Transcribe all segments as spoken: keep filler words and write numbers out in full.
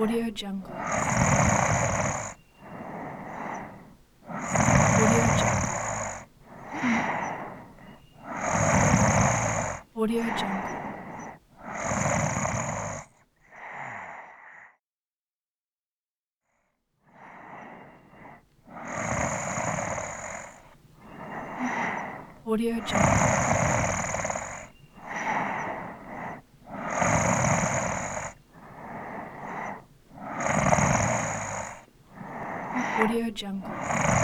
Audio Jungle. Audio Jungle. Audio Jungle. Audio Jungle. Audio Jungle.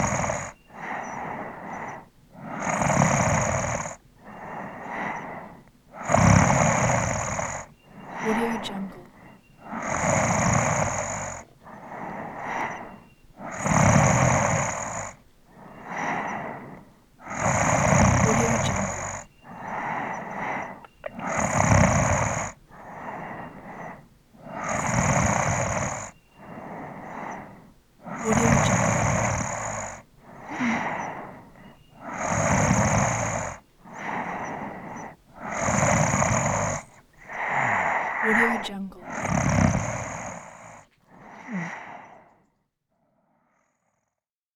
Audio Jungle. Audio Jungle. Audio Jungle. Audio Jungle.